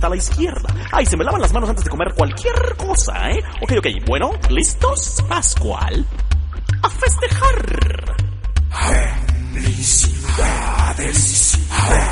a la izquierda. Ay, se me lavan las manos antes de comer cualquier cosa, ¿eh? Ok, bueno, ¿listos? Pascual, a festejar. Felicidades.